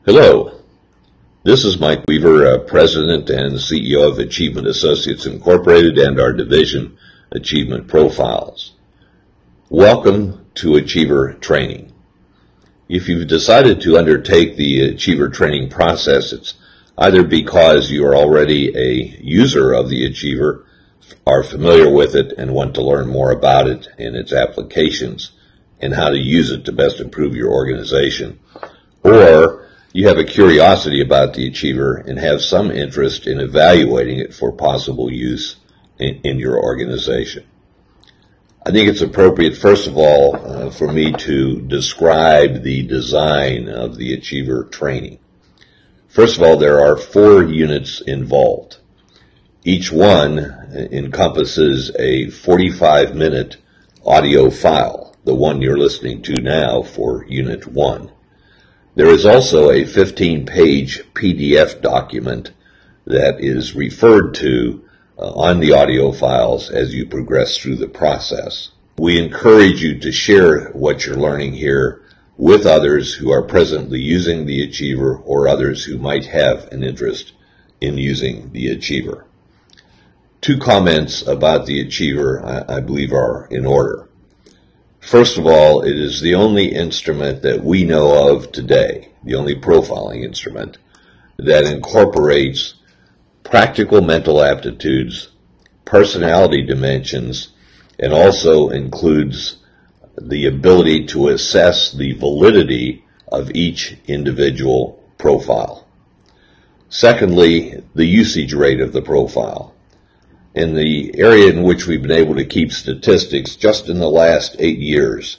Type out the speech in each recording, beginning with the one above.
Hello, this is Mike Weaver, President and CEO of Achievement Associates Incorporated and our division, Achievement Profiles. Welcome to Achiever Training. If you've decided to undertake the Achiever Training process, it's either because you are already a user of the Achiever, are familiar with it, and want to learn more about it and its applications and how to use it to best improve your organization, or you have a curiosity about the Achiever and have some interest in evaluating it for possible use in your organization. I think it's appropriate, first of all, for me to describe the design of the Achiever training. First of all, there are 4 units involved. Each one encompasses a 45-minute audio file, the one you're listening to now for Unit 1. There is also a 15-page PDF document that is referred to on the audio files as you progress through the process. We encourage you to share what you're learning here with others who are presently using the Achiever or others who might have an interest in using the Achiever. 2 comments about the Achiever I believe are in order. First of all, it is the only instrument that we know of today, the only profiling instrument, that incorporates practical mental aptitudes, personality dimensions, and also includes the ability to assess the validity of each individual profile. Secondly, the usage rate of the profile. In the area in which we've been able to keep statistics, just in the last 8 years,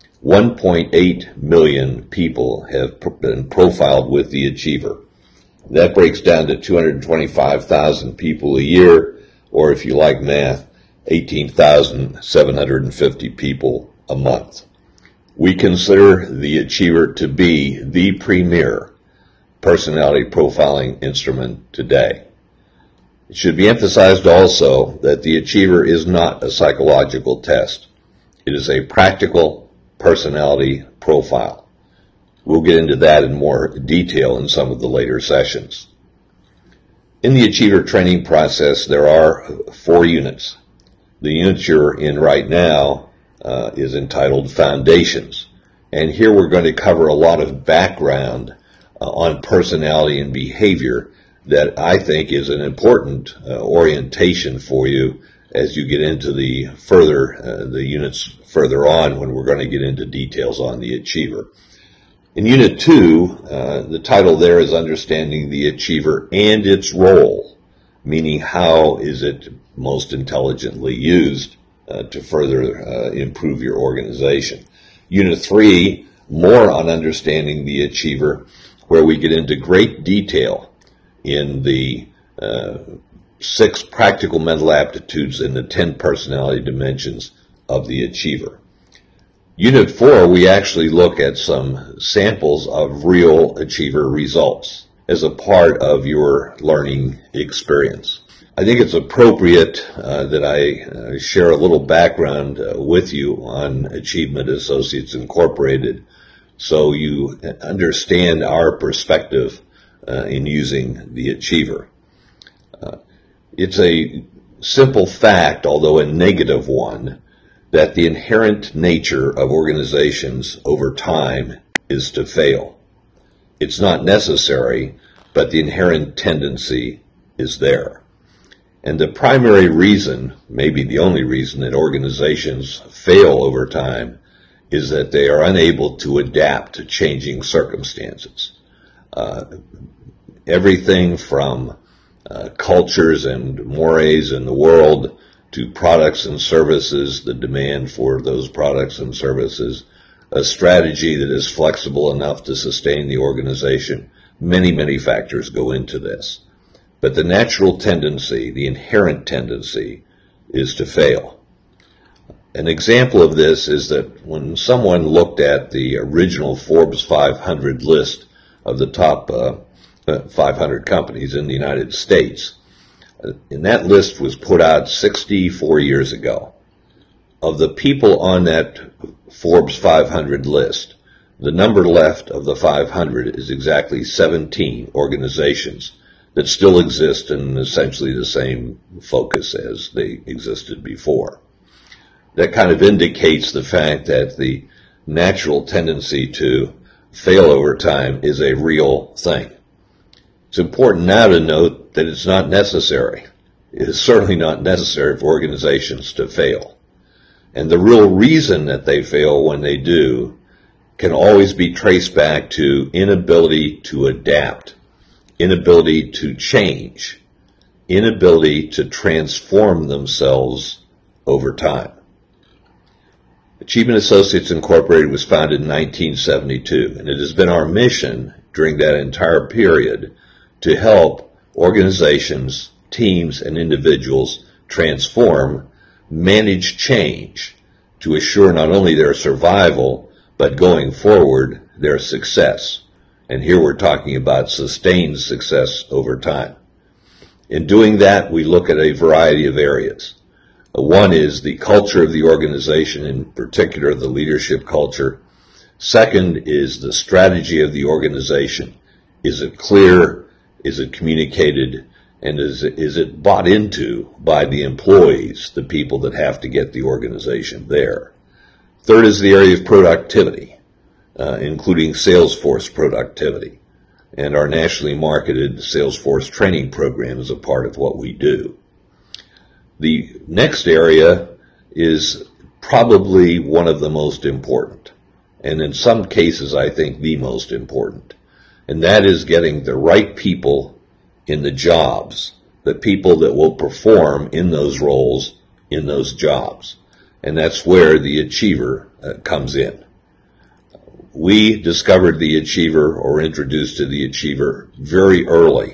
1.8 million people have been profiled with the Achiever. That breaks down to 225,000 people a year, or if you like math, 18,750 people a month. We consider the Achiever to be the premier personality profiling instrument today. It should be emphasized also that the Achiever is not a psychological test. It is a practical personality profile. We'll get into that in more detail in some of the later sessions. In the Achiever training process, there are 4 units. The unit you're in right now is entitled Foundations. And here we're going to cover a lot of background on personality and behavior that I think is an important orientation for you as you get into the units further on when we're going to get into details on the Achiever. In Unit 2, the title there is Understanding the Achiever and its Role, meaning how is it most intelligently used to further improve your organization. Unit 3, more on understanding the Achiever, where we get into great detail in the 6 practical mental aptitudes and the 10 personality dimensions of the Achiever. Unit 4, we actually look at some samples of real Achiever results as a part of your learning experience. I think it's appropriate that I share a little background with you on Achievement Associates Incorporated so you understand our perspective in using the Achiever. It's a simple fact, although a negative one, that the inherent nature of organizations over time is to fail. It's not necessary, but the inherent tendency is there. And the primary reason, maybe the only reason, that organizations fail over time is that they are unable to adapt to changing circumstances. Everything from cultures and mores in the world to products and services, the demand for those products and services, a strategy that is flexible enough to sustain the organization. Many, many factors go into this. But the natural tendency, the inherent tendency, is to fail. An example of this is that when someone looked at the original Forbes 500 list of the top 500 companies in the United States, and that list was put out 64 years ago. Of the people on that Forbes 500 list, The number left of the 500 is exactly 17 organizations that still exist in essentially the same focus as they existed before. That kind of indicates the fact that the natural tendency to fail over time is a real thing. It's important now to note that it's not necessary. It is certainly not necessary for organizations to fail. And the real reason that they fail when they do can always be traced back to inability to adapt, inability to change, inability to transform themselves over time. Achievement Associates Incorporated was founded in 1972, and it has been our mission during that entire period to help organizations, teams, and individuals transform, manage change to assure not only their survival, but going forward, their success. And here we're talking about sustained success over time. In doing that, we look at a variety of areas. One is the culture of the organization, in particular the leadership culture. Second is the strategy of the organization. Is it clear? Is it communicated? And is it bought into by the employees, the people that have to get the organization there? Third is the area of productivity, including Salesforce productivity. And our nationally marketed Salesforce training program is a part of what we do. The next area is probably one of the most important, and in some cases I think the most important, and that is getting the right people in the jobs, the people that will perform in those roles, in those jobs. And that's where the achiever comes in. We discovered the achiever, or introduced to the achiever, very early,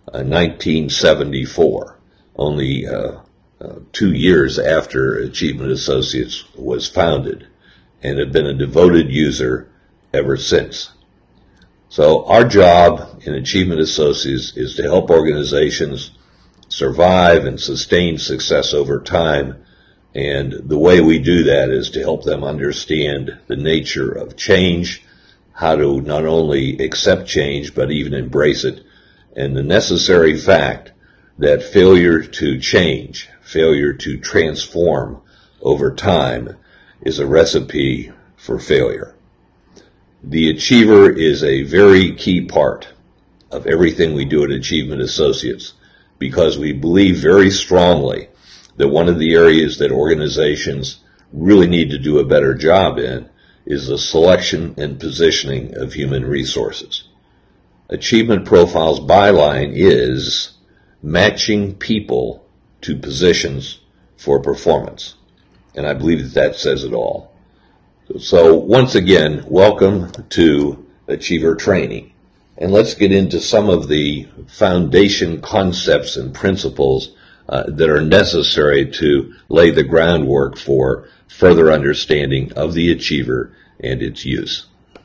1974, only 2 years after Achievement Associates was founded, and have been a devoted user ever since. So our job in Achievement Associates is to help organizations survive and sustain success over time, and the way we do that is to help them understand the nature of change, how to not only accept change but even embrace it, and the necessary fact that failure to change, failure to transform over time is a recipe for failure. The achiever is a very key part of everything we do at Achievement Associates, because we believe very strongly that one of the areas that organizations really need to do a better job in is the selection and positioning of human resources. Achievement Profile's byline is matching people to positions for performance, and I believe that says it all. So once again, welcome to Achiever Training. And let's get into some of the foundation concepts and principles that are necessary to lay the groundwork for further understanding of the achiever and its use.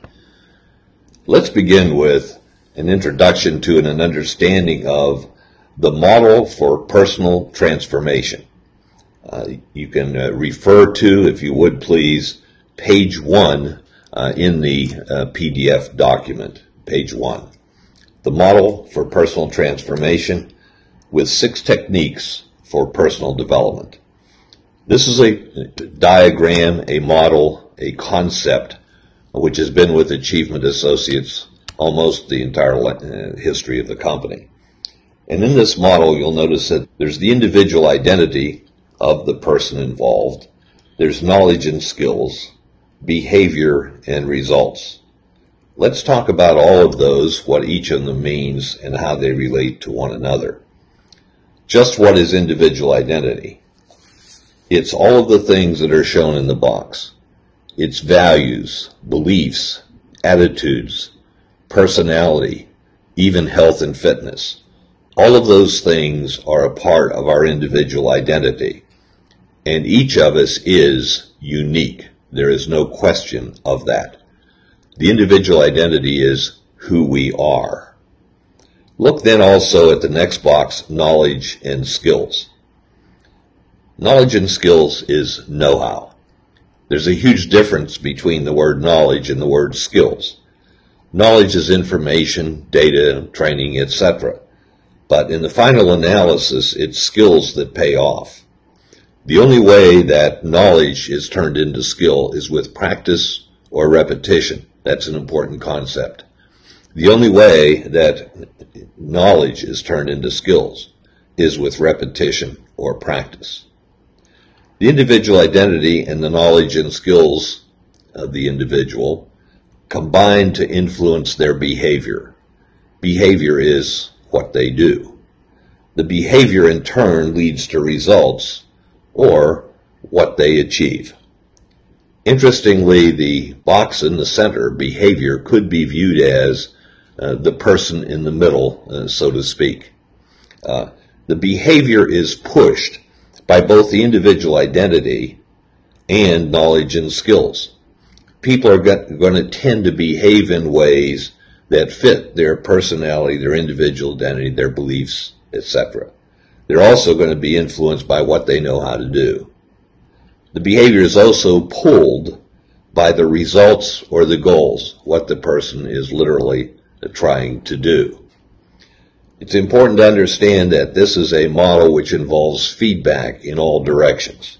Let's begin with an introduction to and an understanding of the model for personal transformation. You can refer to, if you would please, page 1 in the PDF document, page 1. The model for personal transformation with 6 techniques for personal development. This is a diagram, a model, a concept, which has been with Achievement Associates almost the entire history of the company. And in this model, you'll notice that there's the individual identity of the person involved, there's knowledge and skills, behavior, and results. Let's talk about all of those, what each of them means, and how they relate to one another. Just what is individual identity? It's all of the things that are shown in the box. It's values, beliefs, attitudes, personality, even health and fitness. All of those things are a part of our individual identity, and each of us is unique. There is no question of that. The individual identity is who we are. Look then also at the next box, knowledge and skills. Knowledge and skills is know-how. There's a huge difference between the word knowledge and the word skills. Knowledge is information, data, training, etc. But in the final analysis, it's skills that pay off. The only way that knowledge is turned into skill is with practice or repetition. That's an important concept. The only way that knowledge is turned into skills is with repetition or practice. The individual identity and the knowledge and skills of the individual combine to influence their behavior. Behavior is what they do. The behavior in turn leads to results or what they achieve. Interestingly, the box in the center, behavior, could be viewed as the person in the middle, so to speak. The behavior is pushed by both the individual identity and knowledge and skills. People are going to tend to behave in ways that fit their personality, their individual identity, their beliefs, etc. They're also going to be influenced by what they know how to do. The behavior is also pulled by the results or the goals, what the person is literally trying to do. It's important to understand that this is a model which involves feedback in all directions.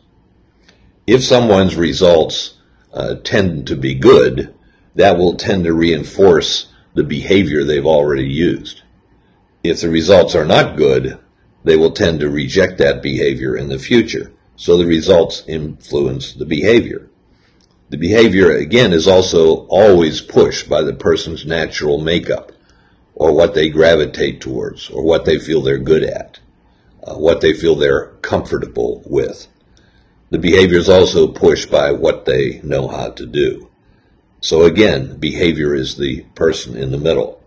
If someone's results tend to be good, that will tend to reinforce the behavior they've already used. If the results are not good, they will tend to reject that behavior in the future. So the results influence the behavior. The behavior, again, is also always pushed by the person's natural makeup, or what they gravitate towards, or what they feel they're good at, what they feel they're comfortable with. The behavior is also pushed by what they know how to do. So again, behavior is the person in the middle.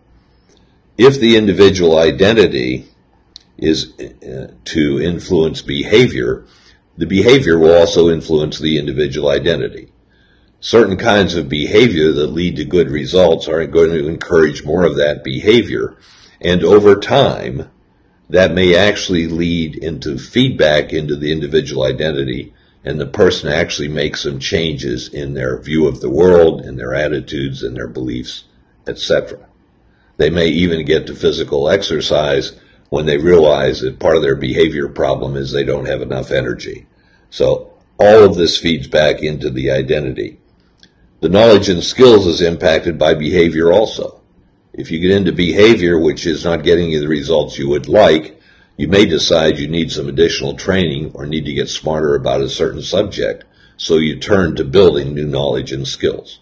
If the individual identity is to influence behavior, the behavior will also influence the individual identity. Certain kinds of behavior that lead to good results are going to encourage more of that behavior, and over time, that may actually lead into feedback into the individual identity, and the person actually makes some changes in their view of the world, in their attitudes, in their beliefs, etc. They may even get to physical exercise when they realize that part of their behavior problem is they don't have enough energy. So all of this feeds back into the identity. The knowledge and skills is impacted by behavior also. If you get into behavior which is not getting you the results you would like, you may decide you need some additional training or need to get smarter about a certain subject, so you turn to building new knowledge and skills.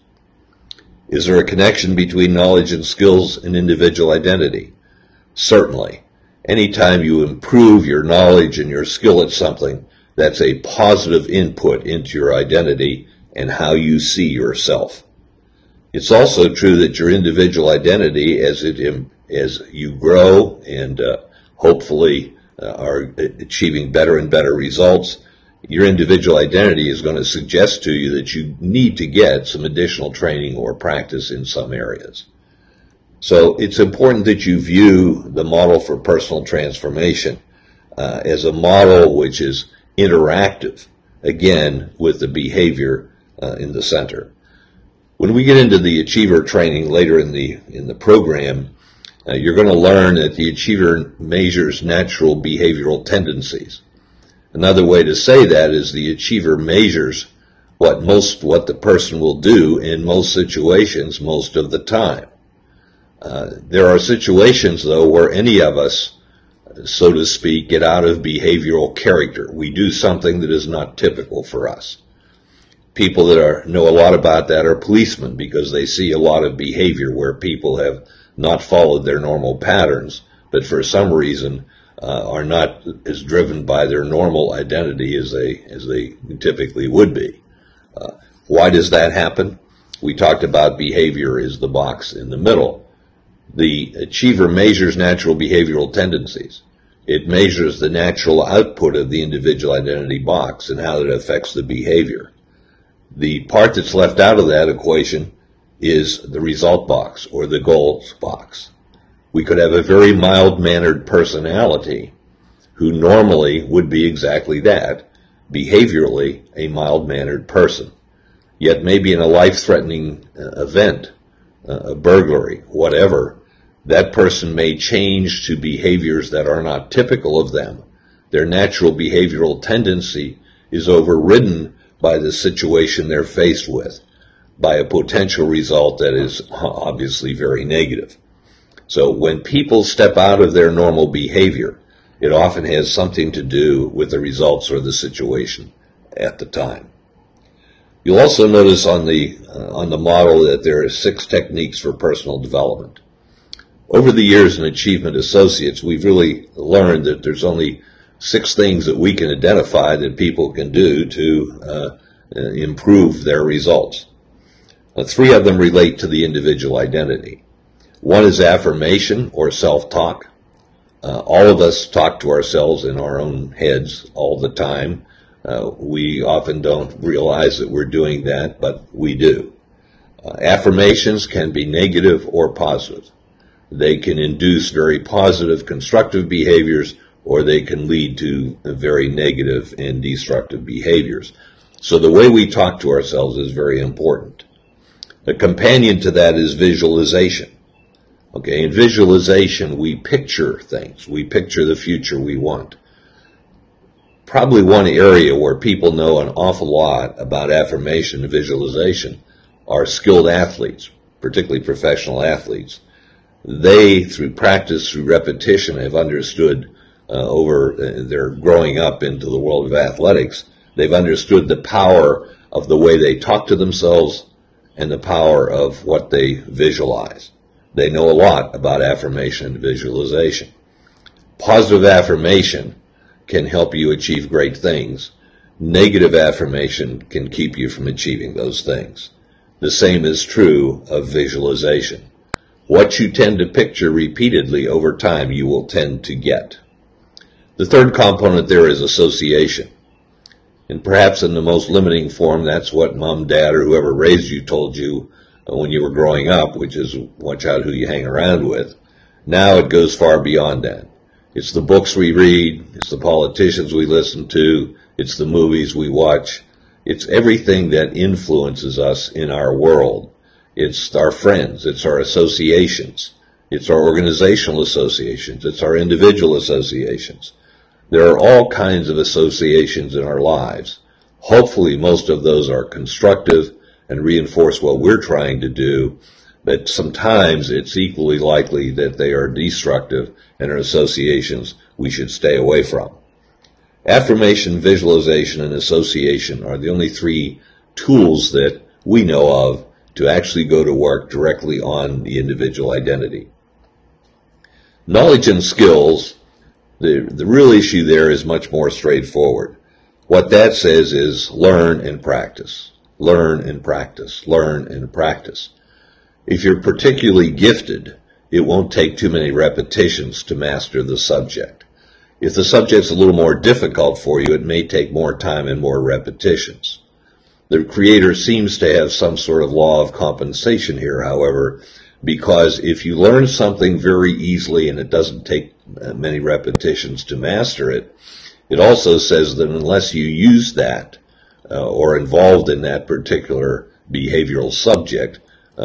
Is there a connection between knowledge and skills and individual identity? Certainly. Anytime you improve your knowledge and your skill at something, that's a positive input into your identity and how you see yourself. It's also true that your individual identity, as you grow and hopefully are achieving better and better results, your individual identity is going to suggest to you that you need to get some additional training or practice in some areas. So it's important that you view the model for personal transformation as a model which is interactive, again, with the behavior in the center. When we get into the achiever training later in the program, you're going to learn that the achiever measures natural behavioral tendencies. Another way to say that is the achiever measures what the person will do in most situations most of the time. There are situations, though, where any of us, so to speak, get out of behavioral character. We do something that is not typical for us. People that know a lot about that are policemen, because they see a lot of behavior where people have not followed their normal patterns, but for some reason are not as driven by their normal identity as they typically would be. Why does that happen? We talked about behavior is the box in the middle. The achiever measures natural behavioral tendencies. It measures the natural output of the individual identity box and how it affects the behavior. The part that's left out of that equation is the result box or the goals box. We could have a very mild-mannered personality who normally would be exactly that, behaviorally a mild-mannered person. Yet maybe in a life-threatening event, a burglary, whatever, that person may change to behaviors that are not typical of them. Their natural behavioral tendency is overridden by the situation they're faced with, by a potential result that is obviously very negative. So when people step out of their normal behavior, it often has something to do with the results or the situation at the time. You'll also notice on the model that there are 6 techniques for personal development. Over the years in Achievement Associates, we've really learned that there's only 6 things that we can identify that people can do to improve their results. 3 of them relate to the individual identity. 1 is affirmation or self-talk. All of us talk to ourselves in our own heads all the time. We often don't realize that we're doing that, but we do. Affirmations can be negative or positive. They can induce very positive, constructive behaviors, or they can lead to very negative and destructive behaviors. So the way we talk to ourselves is very important. A companion to that is visualization. Okay, in visualization, we picture things. We picture the future we want. Probably one area where people know an awful lot about affirmation and visualization are skilled athletes, particularly professional athletes. They, through practice, through repetition, have understood over their growing up into the world of athletics, they've understood the power of the way they talk to themselves and the power of what they visualize. They know a lot about affirmation and visualization. Positive affirmation can help you achieve great things. Negative affirmation can keep you from achieving those things. The same is true of visualization. What you tend to picture repeatedly over time, you will tend to get. The third component there is association. And perhaps in the most limiting form, that's what mom, dad, or whoever raised you told you when you were growing up, which is watch out who you hang around with. Now it goes far beyond that. It's the books we read, it's the politicians we listen to, it's the movies we watch. It's everything that influences us in our world. It's our friends, it's our associations, it's our organizational associations, it's our individual associations. There are all kinds of associations in our lives. Hopefully most of those are constructive and reinforce what we're trying to do, but sometimes it's equally likely that they are destructive and are associations we should stay away from. Affirmation, visualization, and association are the only 3 tools that we know of to actually go to work directly on the individual identity. Knowledge and skills, the real issue there is much more straightforward. What that says is learn and practice. Learn and practice. Learn and practice. If you're particularly gifted, it won't take too many repetitions to master the subject. If the subject's a little more difficult for you, it may take more time and more repetitions. The Creator seems to have some sort of law of compensation here, however, because if you learn something very easily and it doesn't take many repetitions to master it, it also says that unless you use that or involved in that particular behavioral subject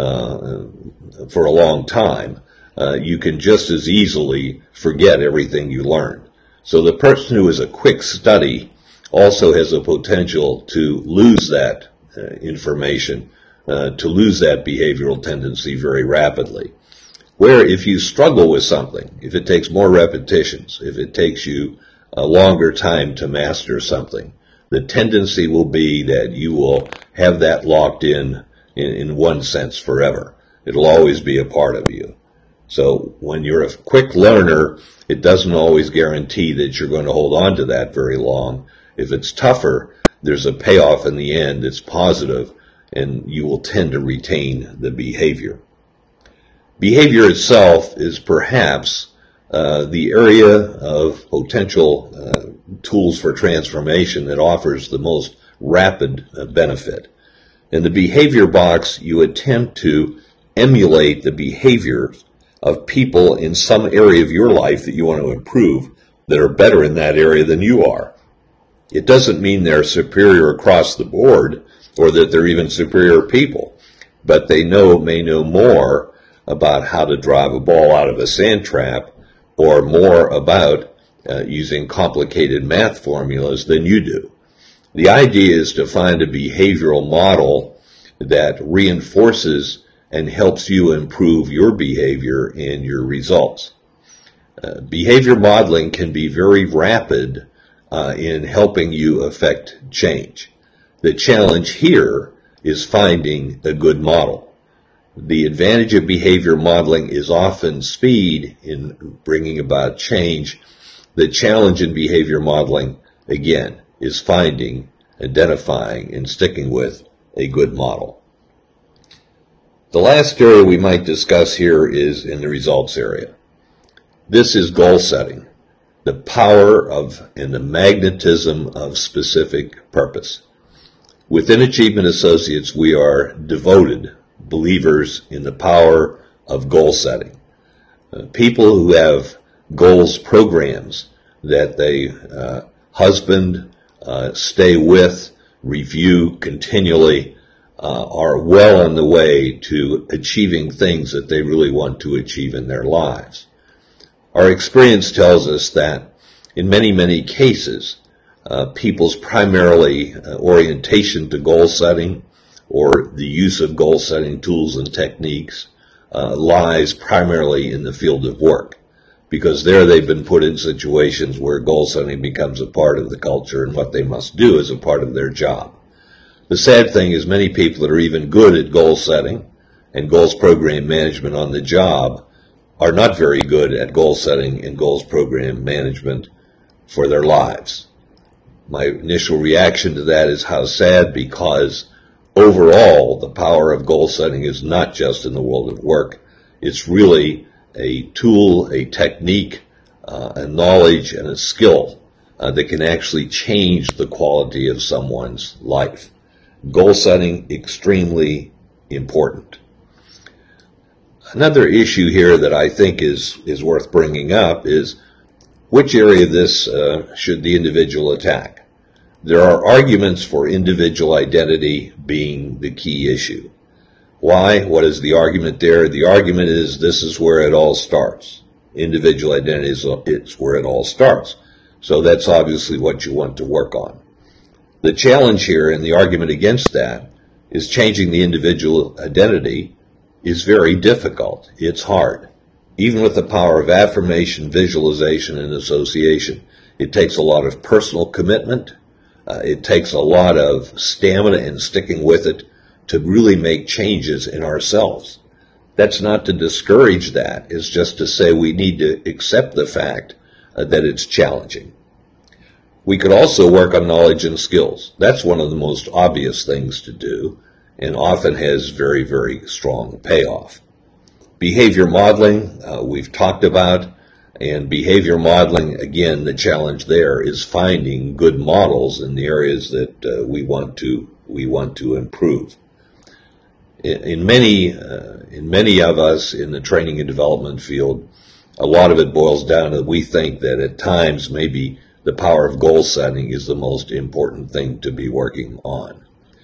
for a long time, you can just as easily forget everything you learned. So the person who is a quick study also has a potential to lose that information, to lose that behavioral tendency very rapidly. Where if you struggle with something, if it takes more repetitions, if it takes you a longer time to master something, the tendency will be that you will have that locked in one sense forever. It'll always be a part of you. So when you're a quick learner, it doesn't always guarantee that you're going to hold on to that very long. If it's tougher, there's a payoff in the end that's positive, and you will tend to retain the behavior. Behavior itself is perhaps the area of potential tools for transformation that offers the most rapid benefit. In the behavior box, you attempt to emulate the behavior of people in some area of your life that you want to improve that are better in that area than you are. It doesn't mean they're superior across the board. or that they're even superior people, but they may know more about how to drive a ball out of a sand trap, or more about using complicated math formulas than you do. The idea is to find a behavioral model that reinforces and helps you improve your behavior and your results. Behavior modeling can be very rapid in helping you affect change. The challenge here is finding a good model. The advantage of behavior modeling is often speed in bringing about change. The challenge in behavior modeling, again, is finding, identifying, and sticking with a good model. The last area we might discuss here is in the results area. This is goal setting, the power of and the magnetism of specific purpose. Within Achievement Associates, we are devoted believers in the power of goal setting. People who have goals programs that they husband, stay with, review continually, are well on the way to achieving things that they really want to achieve in their lives. Our experience tells us that in many, many cases, people's primarily orientation to goal setting or the use of goal setting tools and techniques lies primarily in the field of work, because there they've been put in situations where goal setting becomes a part of the culture and what they must do is a part of their job. The sad thing is many people that are even good at goal setting and goals program management on the job are not very good at goal setting and goals program management for their lives. My initial reaction to that is how sad, because overall the power of goal setting is not just in the world of work. It's really a tool, a technique, a knowledge, and a skill that can actually change the quality of someone's life. Goal setting, extremely important. Another issue here that I think is worth bringing up is which area of this should the individual attack. There are arguments for individual identity being the key issue. Why? What is the argument there? The argument is this is where it all starts. Individual identity is where it all starts. So that's obviously what you want to work on. The challenge here and the argument against that is changing the individual identity is very difficult. It's hard. Even with the power of affirmation, visualization, and association, it takes a lot of personal commitment. It takes a lot of stamina and sticking with it to really make changes in ourselves. That's not to discourage that. It's just to say we need to accept the fact that it's challenging. We could also work on knowledge and skills. That's one of the most obvious things to do and often has very, very strong payoff. Behavior modeling, we've talked about, and behavior modeling, again, the challenge there is finding good models in the areas that we want to improve. In many of us in the training and development field, a lot of it boils down to we think that at times maybe the power of goal setting is the most important thing to be working on.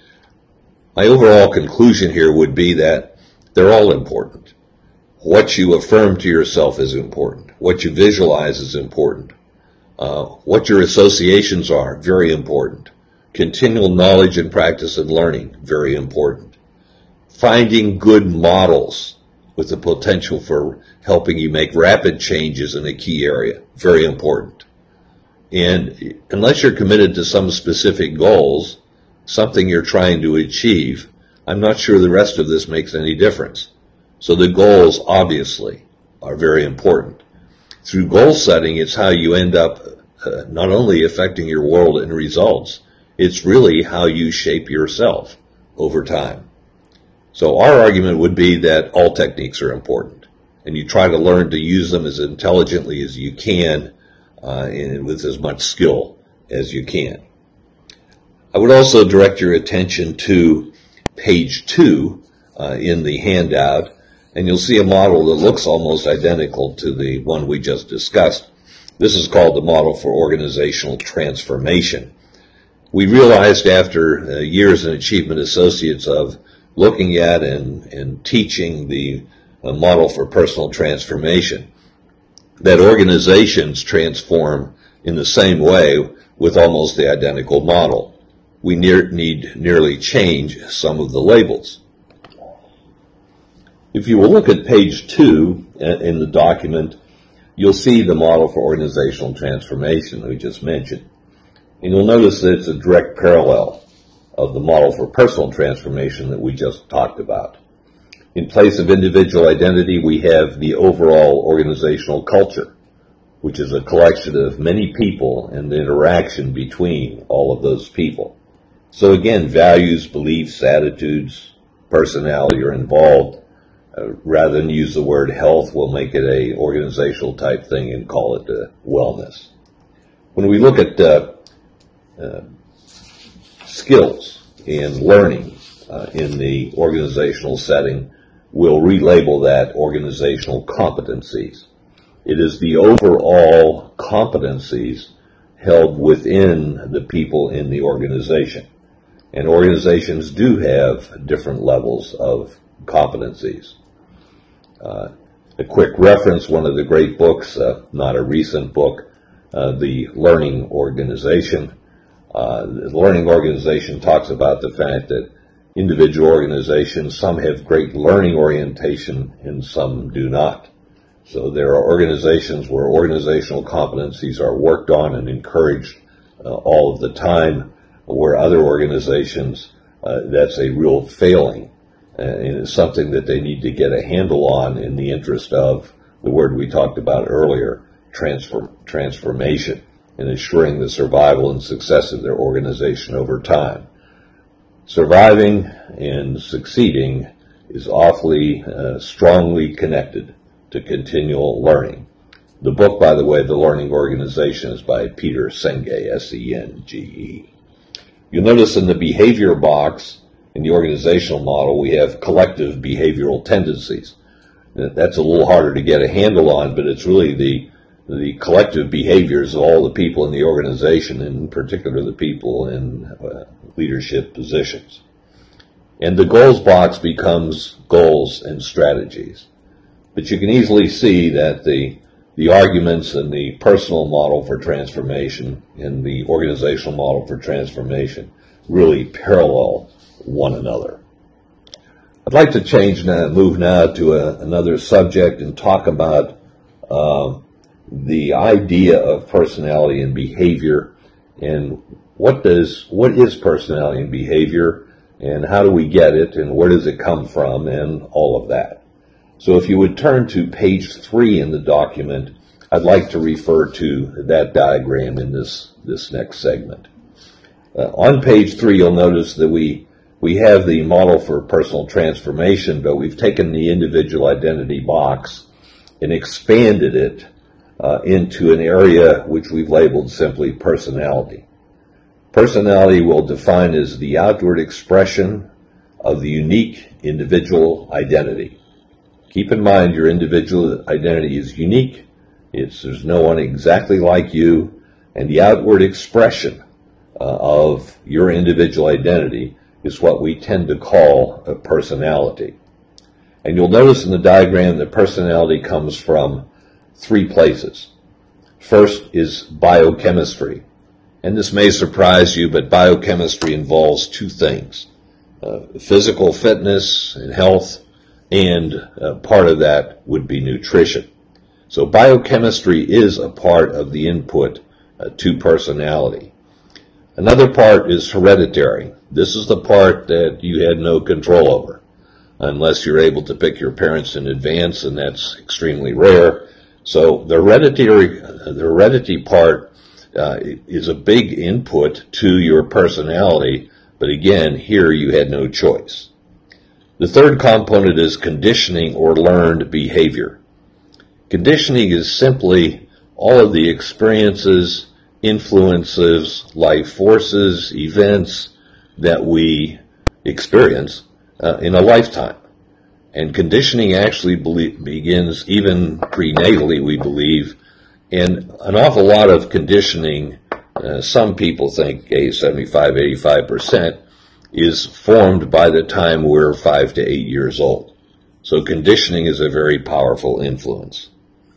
My overall conclusion here would be that they're all important. What you affirm to yourself is important. What you visualize is important. What your associations are, very important. Continual knowledge and practice and learning, very important. Finding good models with the potential for helping you make rapid changes in a key area, very important. And unless you're committed to some specific goals, something you're trying to achieve, I'm not sure the rest of this makes any difference. So the goals, obviously, are very important. Through goal setting, it's how you end up not only affecting your world and results, it's really how you shape yourself over time. So our argument would be that all techniques are important, and you try to learn to use them as intelligently as you can and with as much skill as you can. I would also direct your attention to page 2 in the handout, and you'll see a model that looks almost identical to the one we just discussed. This is called the Model for Organizational Transformation. We realized after years in Achievement Associates of looking at and teaching the model for personal transformation that organizations transform in the same way with almost the identical model. We need nearly change some of the labels. If you will look at page 2 in the document, you'll see the model for organizational transformation that we just mentioned. And you'll notice that it's a direct parallel of the model for personal transformation that we just talked about. In place of individual identity, we have the overall organizational culture, which is a collection of many people and the interaction between all of those people. So again, values, beliefs, attitudes, personality are involved. Rather than use the word health, we'll make it a organizational type thing and call it wellness. When we look at skills and learning in the organizational setting, we'll relabel that organizational competencies. It is the overall competencies held within the people in the organization. And organizations do have different levels of competencies. A quick reference, one of the great books, not a recent book, The Learning Organization. The Learning Organization talks about the fact that individual organizations, some have great learning orientation and some do not. So there are organizations where organizational competencies are worked on and encouraged all of the time, where other organizations, that's a real failing. And it's something that they need to get a handle on in the interest of the word we talked about earlier, transformation, and ensuring the survival and success of their organization over time. Surviving and succeeding is awfully strongly connected to continual learning. The book, by the way, The Learning Organization, is by Peter Senge, S-E-N-G-E. You'll notice in the behavior box in the organizational model, we have collective behavioral tendencies. That's a little harder to get a handle on, but it's really the collective behaviors of all the people in the organization, and in particular the people in leadership positions. And the goals box becomes goals and strategies. But you can easily see that the arguments in the personal model for transformation and the organizational model for transformation really parallel one another. I'd like to move now to another subject and talk about the idea of personality and behavior, and what is personality and behavior, and how do we get it, and where does it come from, and all of that. So if you would turn to page 3 in the document, I'd like to refer to that diagram in this next segment. On page 3, you'll notice that we have the model for personal transformation, but we've taken the individual identity box and expanded it into an area which we've labeled simply personality. Personality we'll define as the outward expression of the unique individual identity. Keep in mind your individual identity is unique. There's no one exactly like you, and the outward expression of your individual identity is what we tend to call a personality. And you'll notice in the diagram that personality comes from 3 places. First is biochemistry. And this may surprise you, but biochemistry involves 2 things. Physical fitness and health, and part of that would be nutrition. So biochemistry is a part of the input to personality. Another part is hereditary. This is the part that you had no control over, unless you're able to pick your parents in advance, and that's extremely rare. So the heredity part is a big input to your personality, but again, here you had no choice. The third component is conditioning or learned behavior. Conditioning is simply all of the experiences, influences, life forces, events that we experience in a lifetime. And conditioning actually begins even prenatally, we believe, and an awful lot of conditioning Some people think 75-85% is formed by the time we're 5 to 8 years old. So conditioning is a very powerful influence.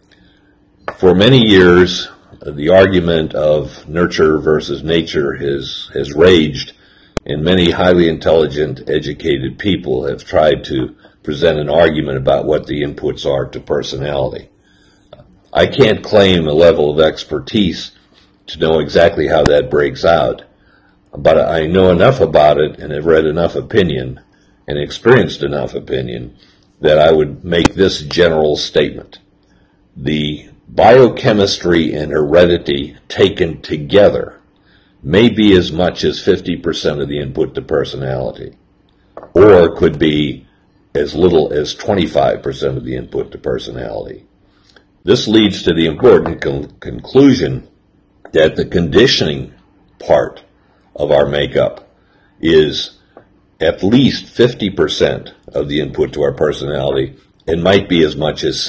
For many years, the argument of nurture versus nature has raged, and many highly intelligent, educated people have tried to present an argument about what the inputs are to personality. I can't claim a level of expertise to know exactly how that breaks out, but I know enough about it and have read enough opinion and experienced enough opinion that I would make this general statement. The biochemistry and heredity taken together may be as much as 50% of the input to personality, or could be as little as 25% of the input to personality. This leads to the important conclusion that the conditioning part of our makeup is at least 50% of the input to our personality and might be as much as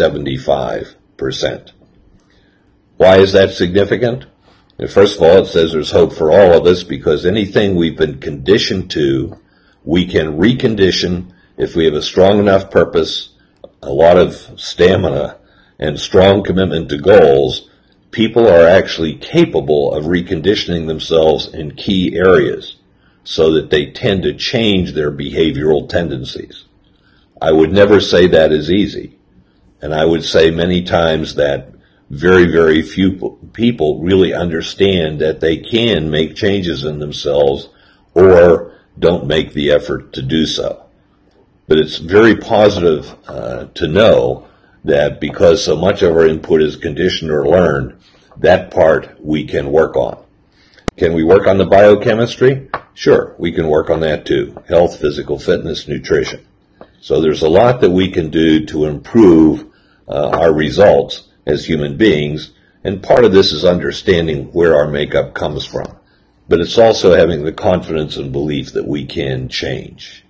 75%. Why is that significant? And first of all, it says there's hope for all of us because anything we've been conditioned to, we can recondition if we have a strong enough purpose, a lot of stamina, and strong commitment to goals. People are actually capable of reconditioning themselves in key areas so that they tend to change their behavioral tendencies. I would never say that is easy, and I would say many times that very, very few people really understand that they can make changes in themselves or don't make the effort to do so. But it's very positive to know that because so much of our input is conditioned or learned, that part we can work on. Can we work on the biochemistry? Sure, we can work on that too. Health, physical fitness, nutrition. So there's a lot that we can do to improve our results as human beings, and part of this is understanding where our makeup comes from. But it's also having the confidence and belief that we can change.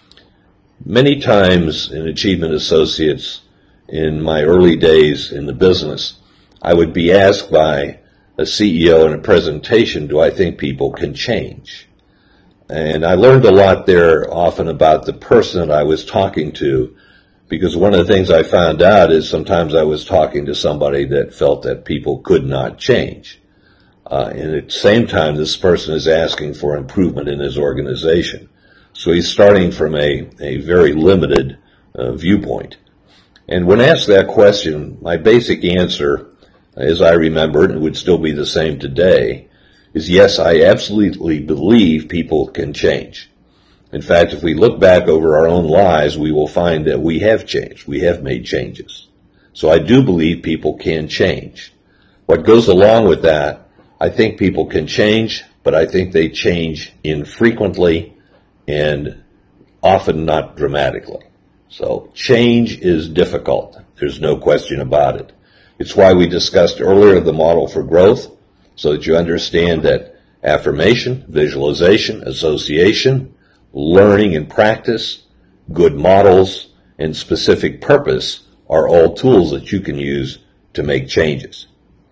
Many times in Achievement Associates, in my early days in the business, I would be asked by a CEO in a presentation, do I think people can change? And I learned a lot there often about the person that I was talking to, because one of the things I found out is sometimes I was talking to somebody that felt that people could not change. And at the same time, this person is asking for improvement in his organization. So he's starting from a very limited viewpoint. And when asked that question, my basic answer, as I remember it, and would still be the same today, is yes, I absolutely believe people can change. In fact, if we look back over our own lives, we will find that we have changed. We have made changes. So I do believe people can change. What goes along with that, I think people can change, but I think they change infrequently and often not dramatically. So change is difficult. There's no question about it. It's why we discussed earlier the model for growth, so that you understand that affirmation, visualization, association, learning and practice, good models, and specific purpose are all tools that you can use to make changes.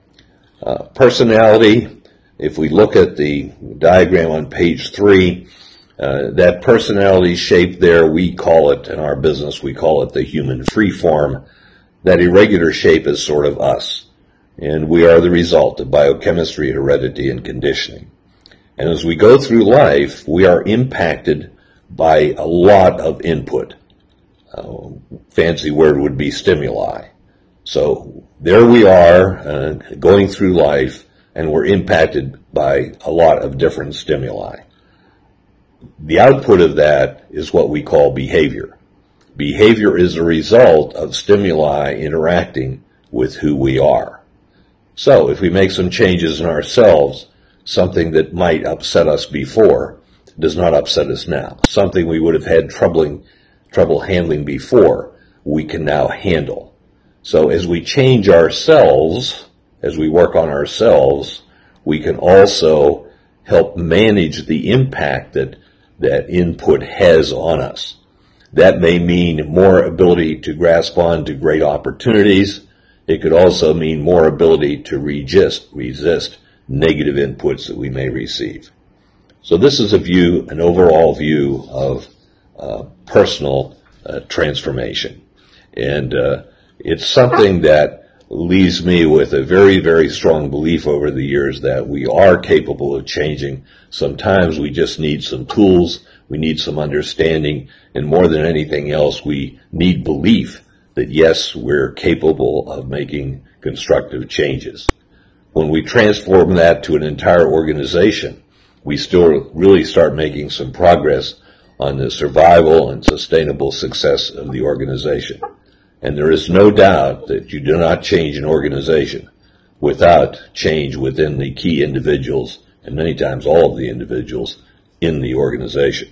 Personality, if we look at the diagram on page 3, that personality shape there, we call it, in our business, we call it the human freeform. That irregular shape is sort of us, and we are the result of biochemistry, heredity, and conditioning. And as we go through life, we are impacted by a lot of input. Fancy word would be stimuli. So there we are going through life, and we're impacted by a lot of different stimuli. The output of that is what we call behavior. Behavior is a result of stimuli interacting with who we are. So if we make some changes in ourselves, something that might upset us before does not upset us now. Something we would have had trouble handling before, we can now handle. So as we change ourselves, as we work on ourselves, we can also help manage the impact that input has on us. That may mean more ability to grasp on to great opportunities. It could also mean more ability to resist negative inputs that we may receive. So this is an overall view of personal transformation. And it's something that leaves me with a very, very strong belief over the years that we are capable of changing. Sometimes we just need some tools, we need some understanding, and more than anything else, we need belief that yes, we're capable of making constructive changes. When we transform that to an entire organization, we still really start making some progress on the survival and sustainable success of the organization. And there is no doubt that you do not change an organization without change within the key individuals, and many times all of the individuals in the organization.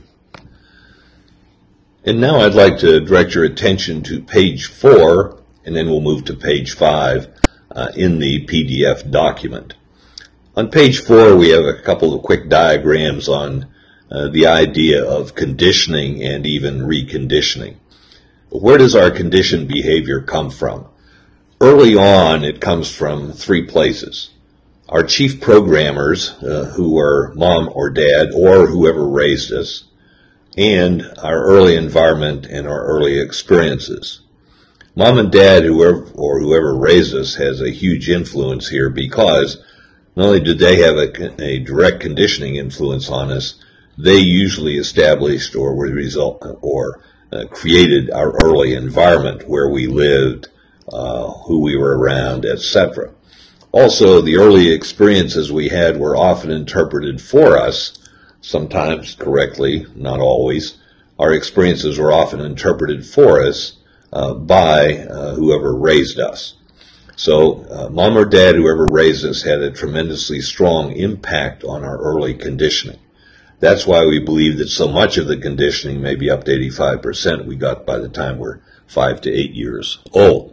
And now I'd like to direct your attention to page 4, and then we'll move to page 5 in the PDF document. On page 4, we have a couple of quick diagrams on the idea of conditioning and even reconditioning. Where does our conditioned behavior come from? Early on, it comes from 3 places. Our chief programmers, who are mom or dad or whoever raised us, and our early environment and our early experiences. Mom and dad, whoever raised us, has a huge influence here because not only did they have a direct conditioning influence on us, they usually established or created our early environment where we lived, who we were around, etc. Also, the early experiences we had were often interpreted for us, sometimes correctly, not always. Our experiences were often interpreted for us by whoever raised us. So mom or dad, whoever raised us, had a tremendously strong impact on our early conditioning. That's why we believe that so much of the conditioning, maybe up to 85%, we got by the time we're 5 to 8 years old.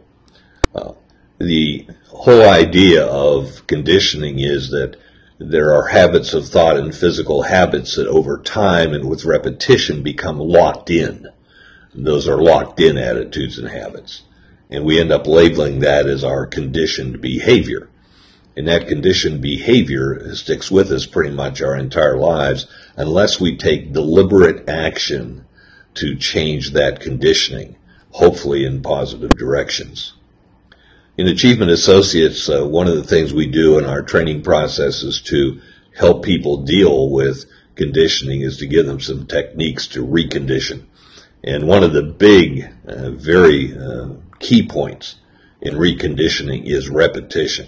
The whole idea of conditioning is that there are habits of thought and physical habits that over time and with repetition become locked in. Those are locked in attitudes and habits. And we end up labeling that as our conditioned behavior. And that conditioned behavior sticks with us pretty much our entire lives unless we take deliberate action to change that conditioning, hopefully in positive directions. In Achievement Associates, one of the things we do in our training process is to help people deal with conditioning is to give them some techniques to recondition. And one of the big, very key points in reconditioning is repetition.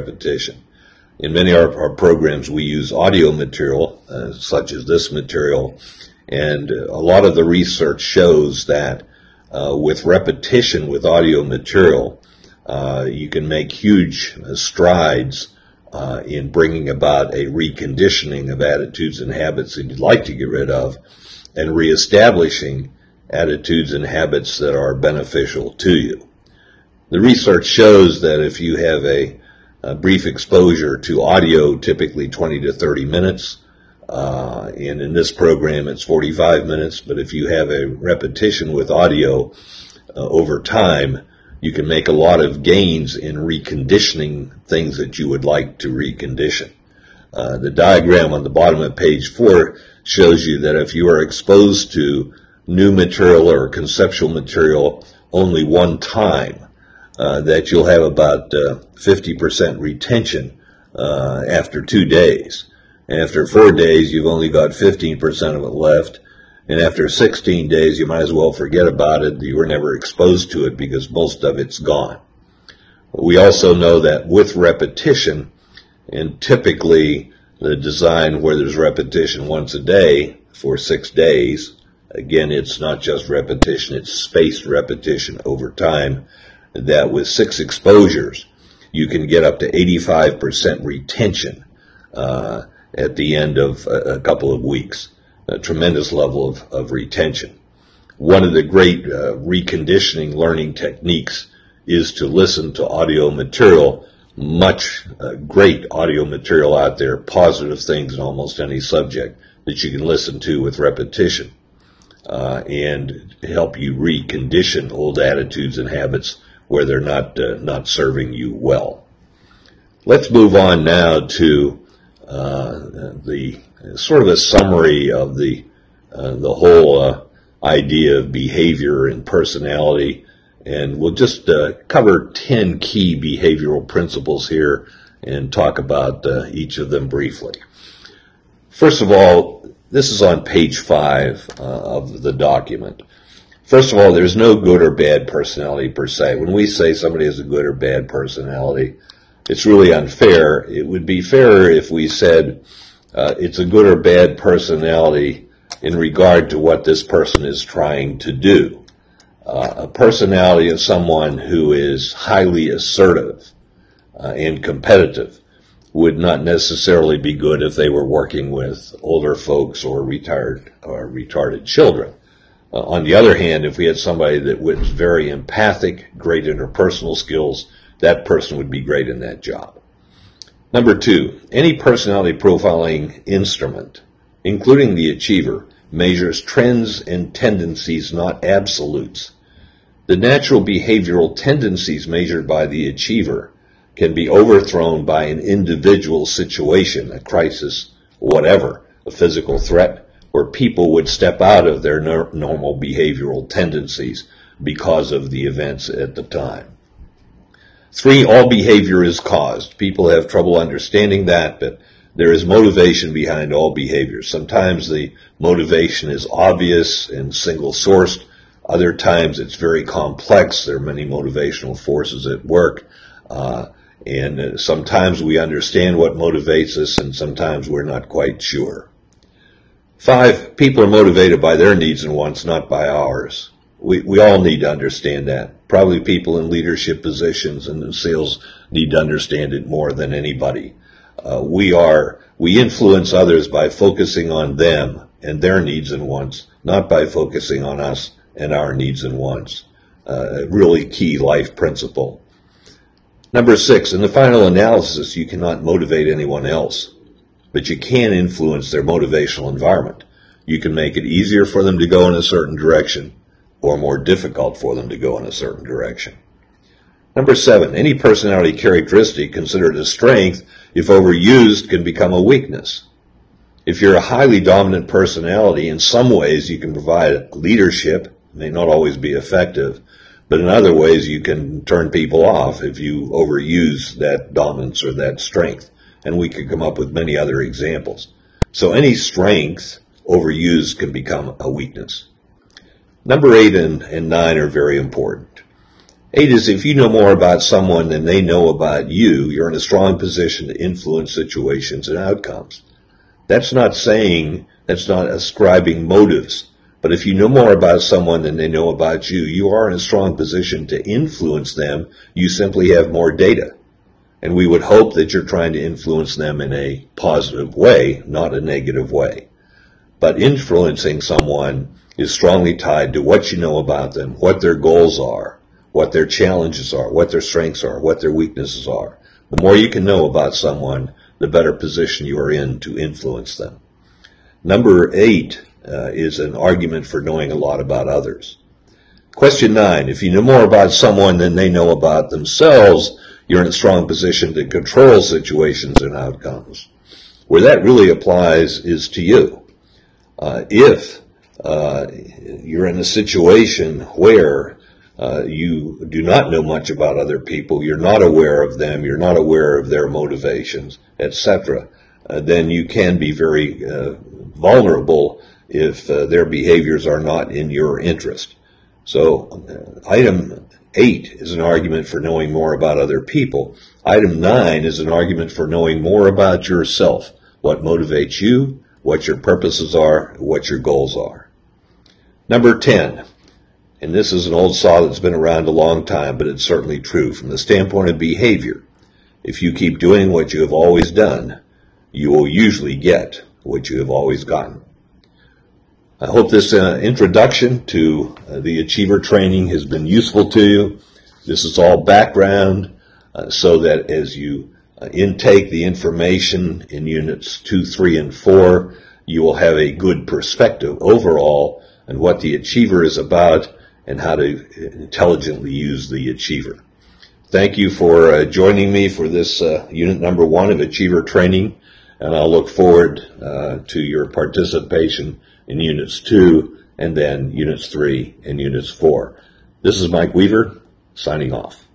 In many of our programs, we use audio material, such as this material, and a lot of the research shows that with repetition with audio material, you can make huge strides in bringing about a reconditioning of attitudes and habits that you'd like to get rid of, and reestablishing attitudes and habits that are beneficial to you. The research shows that if you have a brief exposure to audio, typically 20 to 30 minutes, and in this program it's 45 minutes, but if you have a repetition with audio over time, you can make a lot of gains in reconditioning things that you would like to recondition. The diagram on the bottom of page 4 shows you that if you are exposed to new material or conceptual material only one time, that you'll have about 50% retention after 2 days. And after 4 days, you've only got 15% of it left. And after 16 days, you might as well forget about it. You were never exposed to it because most of it's gone. We also know that with repetition, and typically the design where there's repetition once a day for 6 days, again, it's not just repetition, it's spaced repetition over time, that with 6 exposures, you can get up to 85% retention at the end of a couple of weeks. A tremendous level of retention. One of the great reconditioning learning techniques is to listen to audio material, much great audio material out there, positive things in almost any subject that you can listen to with repetition and help you recondition old attitudes and habits where they're not serving you well. Let's move on now to the sort of a summary of the whole idea of behavior and personality, and we'll just cover 10 key behavioral principles here and talk about each of them briefly. First of all, this is on page 5 of the document. First of all, there's no good or bad personality per se. When we say somebody has a good or bad personality, it's really unfair. It would be fairer if we said it's a good or bad personality in regard to what this person is trying to do. A personality of someone who is highly assertive and competitive would not necessarily be good if they were working with older folks or retarded children. On the other hand, if we had somebody that was very empathic, great interpersonal skills, that person would be great in that job. Number 2, any personality profiling instrument, including the Achiever, measures trends and tendencies, not absolutes. The natural behavioral tendencies measured by the Achiever can be overthrown by an individual situation, a crisis, whatever, a physical threat, where people would step out of their normal behavioral tendencies because of the events at the time. 3, all behavior is caused. People have trouble understanding that, but there is motivation behind all behavior. Sometimes the motivation is obvious and single-sourced. Other times it's very complex. There are many motivational forces at work. And sometimes we understand what motivates us, and sometimes we're not quite sure. 5, people are motivated by their needs and wants, not by ours. We all need to understand that. Probably people in leadership positions and in sales need to understand it more than anybody. We influence others by focusing on them and their needs and wants, not by focusing on us and our needs and wants. A really key life principle. Number 6, in the final analysis, you cannot motivate anyone else, but you can influence their motivational environment. You can make it easier for them to go in a certain direction or more difficult for them to go in a certain direction. Number 7, any personality characteristic considered a strength, if overused, can become a weakness. If you're a highly dominant personality, in some ways you can provide leadership, it may not always be effective, but in other ways you can turn people off if you overuse that dominance or that strength. And we could come up with many other examples. So any strength overused can become a weakness. Number 8 and 9 are very important. 8 is if you know more about someone than they know about you, you're in a strong position to influence situations and outcomes. That's not ascribing motives. But if you know more about someone than they know about you, you are in a strong position to influence them. You simply have more data. And we would hope that you're trying to influence them in a positive way, not a negative way. But influencing someone is strongly tied to what you know about them, what their goals are, what their challenges are, what their strengths are, what their weaknesses are. The more you can know about someone, the better position you are in to influence them. Number 8 is an argument for knowing a lot about others. Question 9, if you know more about someone than they know about themselves, you're in a strong position to control situations and outcomes. Where that really applies is to you. If you're in a situation where you do not know much about other people, you're not aware of them, you're not aware of their motivations, etc., then you can be very vulnerable if their behaviors are not in your interest. So item 8 is an argument for knowing more about other people. Item 9 is an argument for knowing more about yourself, what motivates you, what your purposes are, what your goals are. Number 10, and this is an old saw that's been around a long time, but it's certainly true from the standpoint of behavior. If you keep doing what you have always done, you will usually get what you have always gotten. I hope this introduction to the Achiever training has been useful to you. This is all background so that as you intake the information in units 2, 3, and 4, you will have a good perspective overall on what the Achiever is about and how to intelligently use the Achiever. Thank you for joining me for this unit number 1 of Achiever training. and I'll look forward to your participation in Units 2 and then Units 3 and Units 4. This is Mike Weaver, signing off.